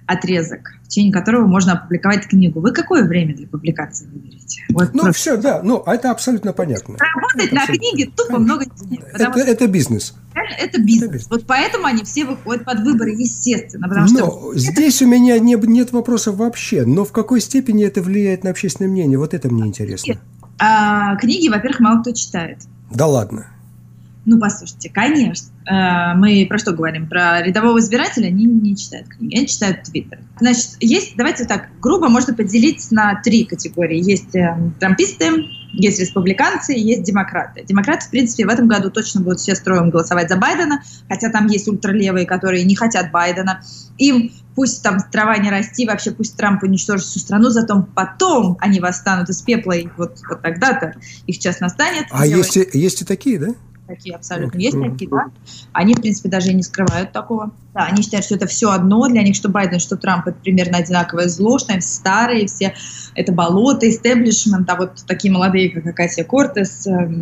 отрезок, в течение которого можно опубликовать книгу. Вы какое время для публикации выберете? Вот ну, просто... все, да, ну, это абсолютно понятно. Работать на книге тупо много денег. Это бизнес. Это бизнес. Вот поэтому они все выходят под выборы, естественно. Потому что здесь у меня нет вопросов вообще. Но в какой степени это влияет на общественное мнение? Вот это мне интересно. Книги, во-первых, мало кто читает. Да ладно. Ну, послушайте, конечно. Мы про что говорим? Про рядового избирателя? Они не читают книги, они читают Твиттер. Значит, давайте так, грубо можно поделить на 3 категории. Есть трамписты, есть республиканцы, есть демократы. Демократы, в принципе, в этом году точно будут все строем голосовать за Байдена, хотя там есть ультралевые, которые не хотят Байдена. Им пусть там трава не расти, вообще пусть Трамп уничтожит всю страну, зато потом они восстанут из пепла, и вот тогда-то их час настанет. А есть и такие, да? Такие абсолютно есть такие, да. Они, в принципе, даже и не скрывают такого. Да, они считают, что это все одно. Для них, что Байден, что Трамп, это примерно одинаковое зло, что они старые, все это болото, истеблишмент, а вот такие молодые, как Окасия Кортес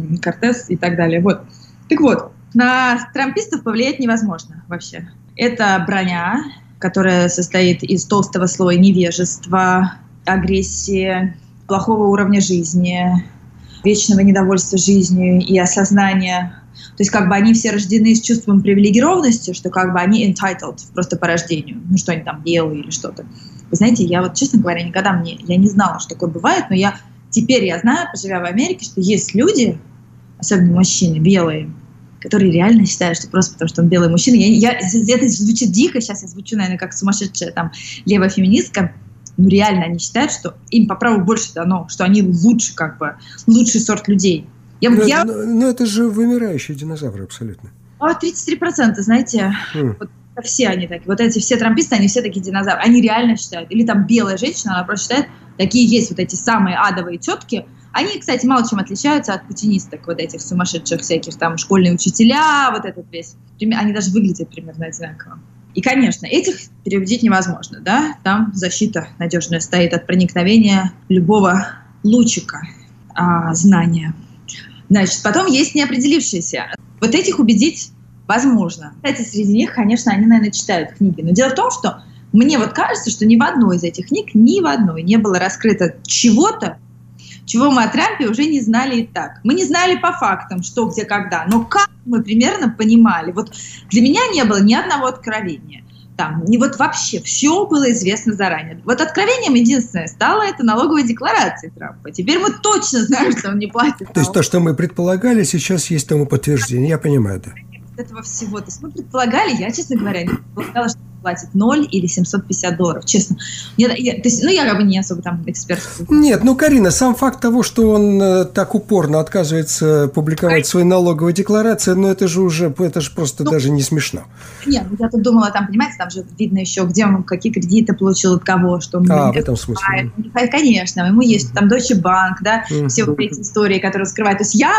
и так далее. Вот. Так вот, на трампистов повлиять невозможно вообще. Это броня, которая состоит из толстого слоя невежества, агрессии, плохого уровня жизни, вечного недовольства жизнью и осознания. То есть как бы они все рождены с чувством привилегированности, что как бы они entitled просто по рождению. Ну что они там белые или что-то. Вы знаете, я вот, честно говоря, я не знала, что такое бывает, но теперь я знаю, поживя в Америке, что есть люди, особенно мужчины, белые, которые реально считают, что просто потому, что он белый мужчина. Это звучит дико, сейчас я звучу, наверное, как сумасшедшая там левая феминистка. Ну, реально они считают, что им по праву больше дано, что они лучше, как бы, лучший сорт людей. Но это же вымирающие динозавры абсолютно. 33%, знаете, вот все они такие. Вот эти все трамписты, они все такие динозавры. Они реально считают. Или там белая женщина, она просто считает, такие есть вот эти самые адовые тетки. Они, кстати, мало чем отличаются от путинисток, вот этих сумасшедших всяких там школьные учителя, вот этот весь. Они даже выглядят примерно одинаково. И, конечно, этих переубедить невозможно, да, там защита надежная стоит от проникновения любого лучика знания. Значит, потом есть неопределившиеся. Вот этих убедить возможно. Кстати, среди них, конечно, они, наверное, читают книги. Но дело в том, что мне вот кажется, что ни в одной из этих книг, ни в одной не было раскрыто чего-то, чего мы о Трампе уже не знали и так. Мы не знали по фактам, что, где, когда, но как мы примерно понимали. Вот для меня не было ни одного откровения. Вот вообще все было известно заранее. Вот откровением единственное стало это налоговая декларация Трампа. Теперь мы точно знаем, что он не платит. То есть то, что мы предполагали, сейчас есть тому подтверждение. Я понимаю, да. Этого всего. То есть мы предполагали, я, честно говоря, не предполагала, что платит 0 или $750, честно. Я как бы не особо там эксперт. Нет, Карина, сам факт того, что он так упорно отказывается публиковать свои налоговые декларации, это же просто даже не смешно. Нет, я тут думала, понимаете, там же видно еще, где он, какие кредиты получил, от кого, что он... в этом смысле. Конечно, ему есть там Deutsche Bank, да, все вот эти истории, которые скрывают. То есть я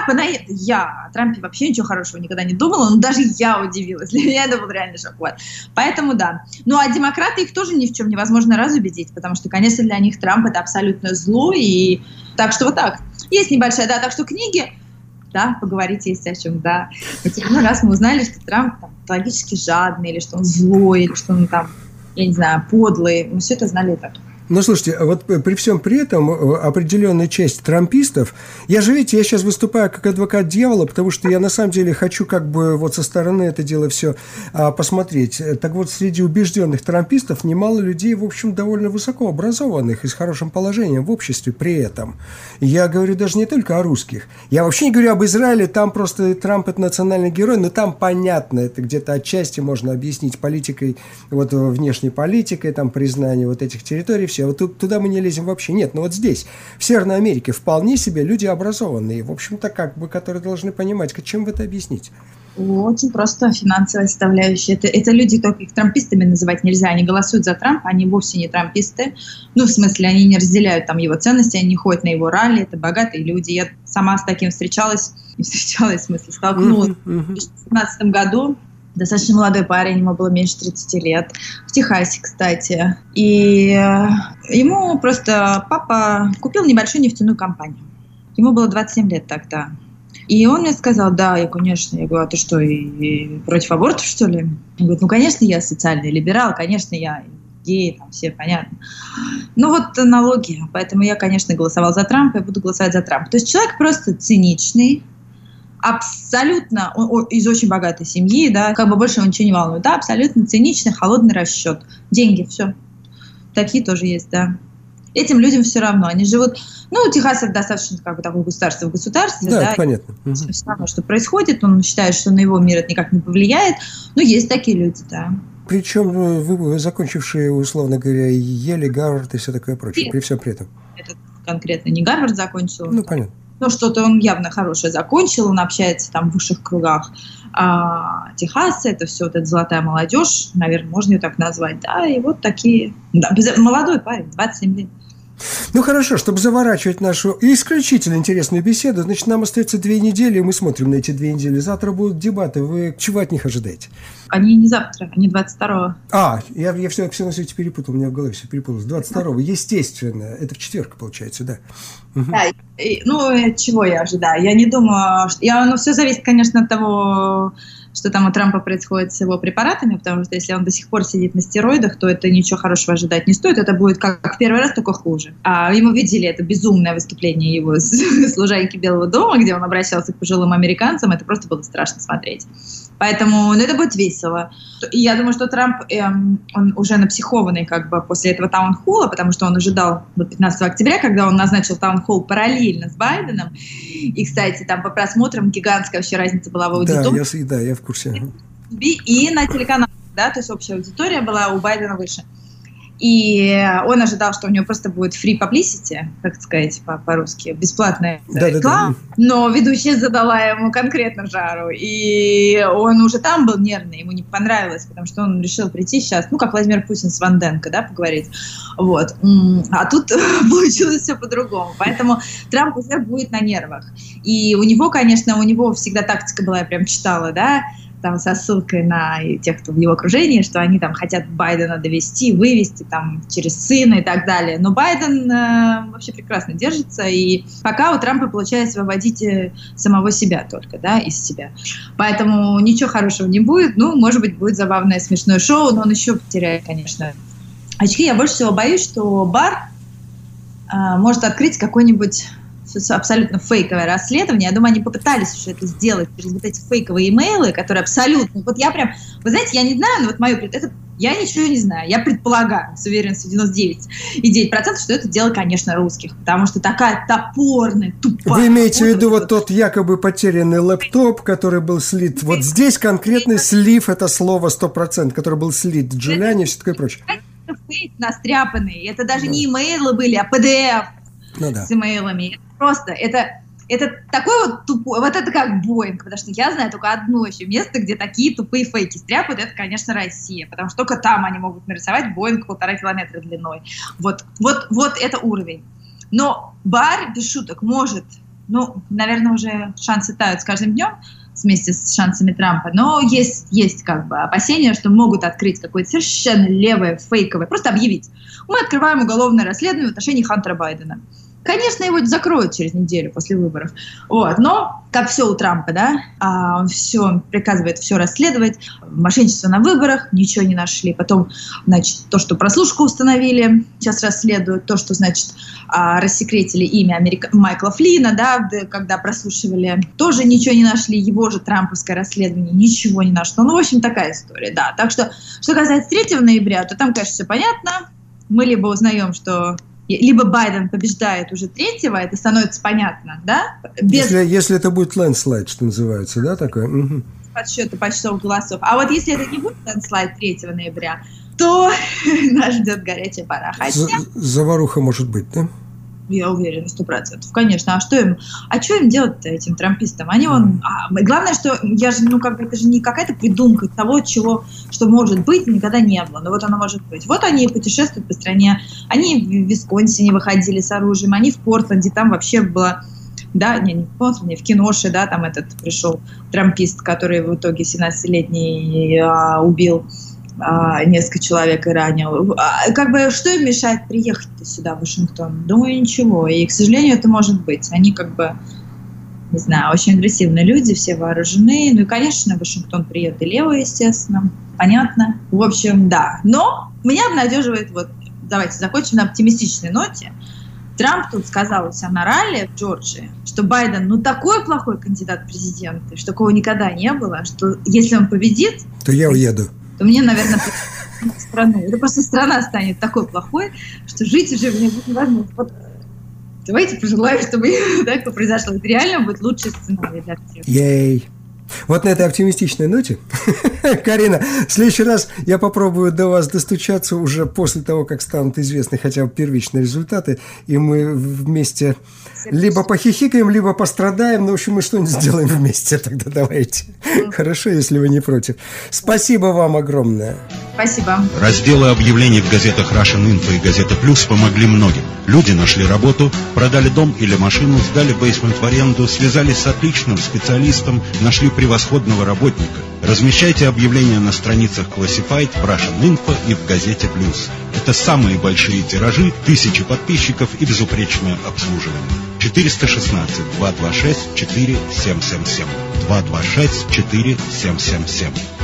о Трампе вообще ничего хорошего никогда не думала, но даже я удивилась. Для меня это был реально шок. Вот. Поэтому да. Ну, а демократы их тоже ни в чем невозможно разубедить, потому что, конечно, для них Трамп – это абсолютно зло, и так что вот так. Есть небольшая, так что книги, да, поговорить есть о чем, да. В очередной раз мы узнали, что Трамп патологически жадный, или что он злой, или что он я не знаю, подлый. Мы все это знали и так. Слушайте, вот при всем при этом определенная часть трампистов, я сейчас выступаю как адвокат дьявола, потому что я на самом деле хочу со стороны это дело все посмотреть. Так вот, среди убежденных трампистов немало людей, в общем, довольно высоко образованных и с хорошим положением в обществе при этом. Я говорю даже не только о русских. Я вообще не говорю об Израиле, там просто Трамп – это национальный герой, но там понятно, это где-то отчасти можно объяснить политикой, внешней политикой, признание этих территорий, все. Вот туда мы не лезем вообще. Нет, но вот здесь, в Северной Америке, вполне себе люди образованные, в общем-то, которые должны понимать, чем вы это объясните? Очень просто финансовая составляющая. Это люди, только их трампистами называть нельзя. Они голосуют за Трампа, они вовсе не трамписты. В смысле, они не разделяют его ценности, они не ходят на его ралли, это богатые люди. Я сама с таким столкнулась, в 2017 году. Достаточно молодой парень, ему было меньше 30 лет, в Техасе, кстати. И ему просто папа купил небольшую нефтяную компанию. Ему было 27 лет тогда. И он мне сказал, да, конечно. Я говорю, а ты что, и против абортов, что ли? Он говорит, конечно, я социальный либерал, конечно, я геи, там все понятно. Ну вот налоги. Поэтому я, конечно, голосовал за Трампа и буду голосовать за Трампа. То есть человек просто циничный, абсолютно, он из очень богатой семьи, да, как бы больше его ничего не волнует, да, абсолютно циничный, холодный расчет. Деньги, все. Такие тоже есть, да. Этим людям все равно, они живут, ну, Техас это достаточно как бы такое государство в государстве, да, да, понятно. Все равно, что происходит, он считает, что на его мир это никак не повлияет, но есть такие люди, да. Причем вы закончившие, условно говоря, Йель, Гарвард и все такое прочее, при всем при этом. Это конкретно не Гарвард закончил. Ну, понятно. Ну, что-то он явно хорошее закончил, он общается там в высших кругах Техаса, это все вот эта золотая молодежь, наверное, можно ее так назвать, да, и вот такие, да, молодой парень, 27 лет. Ну, хорошо, чтобы заворачивать нашу исключительно интересную беседу, значит, нам остается 2 недели, и мы смотрим на эти 2 недели. Завтра будут дебаты. Вы чего от них ожидаете? Они не завтра, они 22-го. Я все на свете перепутал, у меня в голове все перепуталось. 22-го, естественно. Это в четверг, получается, да. Угу. Да, чего я ожидаю? Я не думаю, что... все зависит, конечно, от того, что там у Трампа происходит с его препаратами, потому что если он до сих пор сидит на стероидах, то это ничего хорошего ожидать не стоит, это будет как в первый раз, только хуже. Ему видели это безумное выступление его служанки Белого дома, где он обращался к пожилым американцам, это просто было страшно смотреть. Поэтому это будет весело. И я думаю, что Трамп, он уже напсихованный как бы после этого таунхолла, потому что он ожидал 15 октября, когда он назначил таунхолл параллельно с Байденом. И, кстати, там по просмотрам гигантская вообще разница была в аудитории. Да, я в курсе. И на телеканале, да, то есть общая аудитория была у Байдена выше. И он ожидал, что у него просто будет free publicity, как сказать по-русски, бесплатная реклама. Да. Но ведущая задала ему конкретно жару. И он уже там был нервный, ему не понравилось, потому что он решил прийти сейчас, как Владимир Путин с Ванденко, да, поговорить. Вот. А тут получилось все по-другому. Поэтому Трамп уже будет на нервах. И у него, конечно, всегда тактика была, я прям читала, да, там со ссылкой на тех, кто в его окружении, что они там хотят Байдена довести, вывести там через сына и так далее. Но Байден вообще прекрасно держится, и пока у Трампа получается выводить самого себя только, да, из себя. Поэтому ничего хорошего не будет. Может быть, будет забавное смешное шоу, но он еще потеряет, конечно, очки. Я больше всего боюсь, что Барр может открыть какой-нибудь абсолютно фейковое расследование. Я думаю, они попытались уже это сделать через вот эти фейковые имейлы, которые абсолютно... Вот я прям... Вы знаете, я не знаю, но вот мое... Я ничего не знаю. Я предполагаю с уверенностью 99,9%, что это дело, конечно, русских. Потому что такая топорная, тупая... Вы имеете в виду вот тот якобы потерянный лэптоп, который был слит? Вот здесь конкретный слив, это слово 100%, который был слит Джулиани и все такое прочее. Это фейк настряпанный. Это даже не имейлы были, а PDF с имейлами. Просто это такой вот тупой, вот это как Боинг, потому что я знаю только одно еще место, где такие тупые фейки стряпают, это, конечно, Россия, потому что только там они могут нарисовать Боинг 1,5 километра длиной. Вот это уровень. Но Барр, без шуток, может, наверное, уже шансы тают с каждым днем вместе с шансами Трампа, но есть как бы опасения, что могут открыть какое-то совершенно левое, фейковое, просто объявить. Мы открываем уголовное расследование в отношении Хантера Байдена. Конечно, его закроют через неделю после выборов. Но, как все у Трампа, да, он приказывает все расследовать. Мошенничество на выборах, ничего не нашли. Потом, значит, то, что прослушку установили, сейчас расследуют. То, что, значит, рассекретили имя Майкла Флина, да, когда прослушивали, тоже ничего не нашли. Его же трамповское расследование ничего не нашло. В общем, такая история, да. Так что касается 3 ноября, то там, конечно, все понятно. Мы либо узнаем, что... Либо Байден побеждает уже 3-го, это становится понятно, да? Если это будет лендслайд, что называется, да, такое? Угу. Подсчеты почтовых голосов. А вот если это не будет лендслайд 3 ноября, то нас ждет горячая пора. Заваруха может быть, да? Я уверена, 100%. Конечно. А что им делать-то, этим трампистам? Главное, что это же не какая-то придумка того, что может быть, никогда не было. Но вот оно может быть. Вот они путешествуют по стране. Они в Висконсине выходили с оружием, они в Портленде, там вообще было... Да, не в Портленде, в Киноше, да, там пришел трампист, который в итоге 17-летний убил несколько человек и ранил. Что им мешает приехать сюда, в Вашингтон? Думаю, ничего. И, к сожалению, это может быть. Они не знаю, очень агрессивные люди, все вооружены. Ну и, конечно, в Вашингтон приедут и левые, естественно. Понятно. В общем, да. Но меня обнадеживает, вот, давайте закончим на оптимистичной ноте. Трамп тут сказал у себя на ралли в Джорджии, что Байден, ну, такой плохой кандидат в президенты, что такого никогда не было, что если он победит, то я уеду. То мне, наверное, страну. Это просто страна станет такой плохой, что жить уже мне будет невозможно. Вот. Давайте пожелаем, чтобы так произошло. Это реально будет лучший сценарий для всех. Ей! Вот на этой оптимистичной ноте, Карина, в следующий раз я попробую до вас достучаться уже после того, как станут известны хотя бы первичные результаты, и мы вместе либо похихикаем, либо пострадаем, но, в общем, мы что-нибудь сделаем вместе тогда, давайте. Хорошо, если вы не против. Спасибо вам огромное. Спасибо. Разделы объявлений в газетах Russian Info и Газета Плюс помогли многим. Люди нашли работу, продали дом или машину, сдали бейсмент в аренду, связались с отличным специалистом, нашли превосходного работника. Размещайте объявления на страницах Classified, в Russian Info и в Газете Плюс. Это самые большие тиражи, 1000 подписчиков и безупречное обслуживание. 416-226-4777. 226-4777.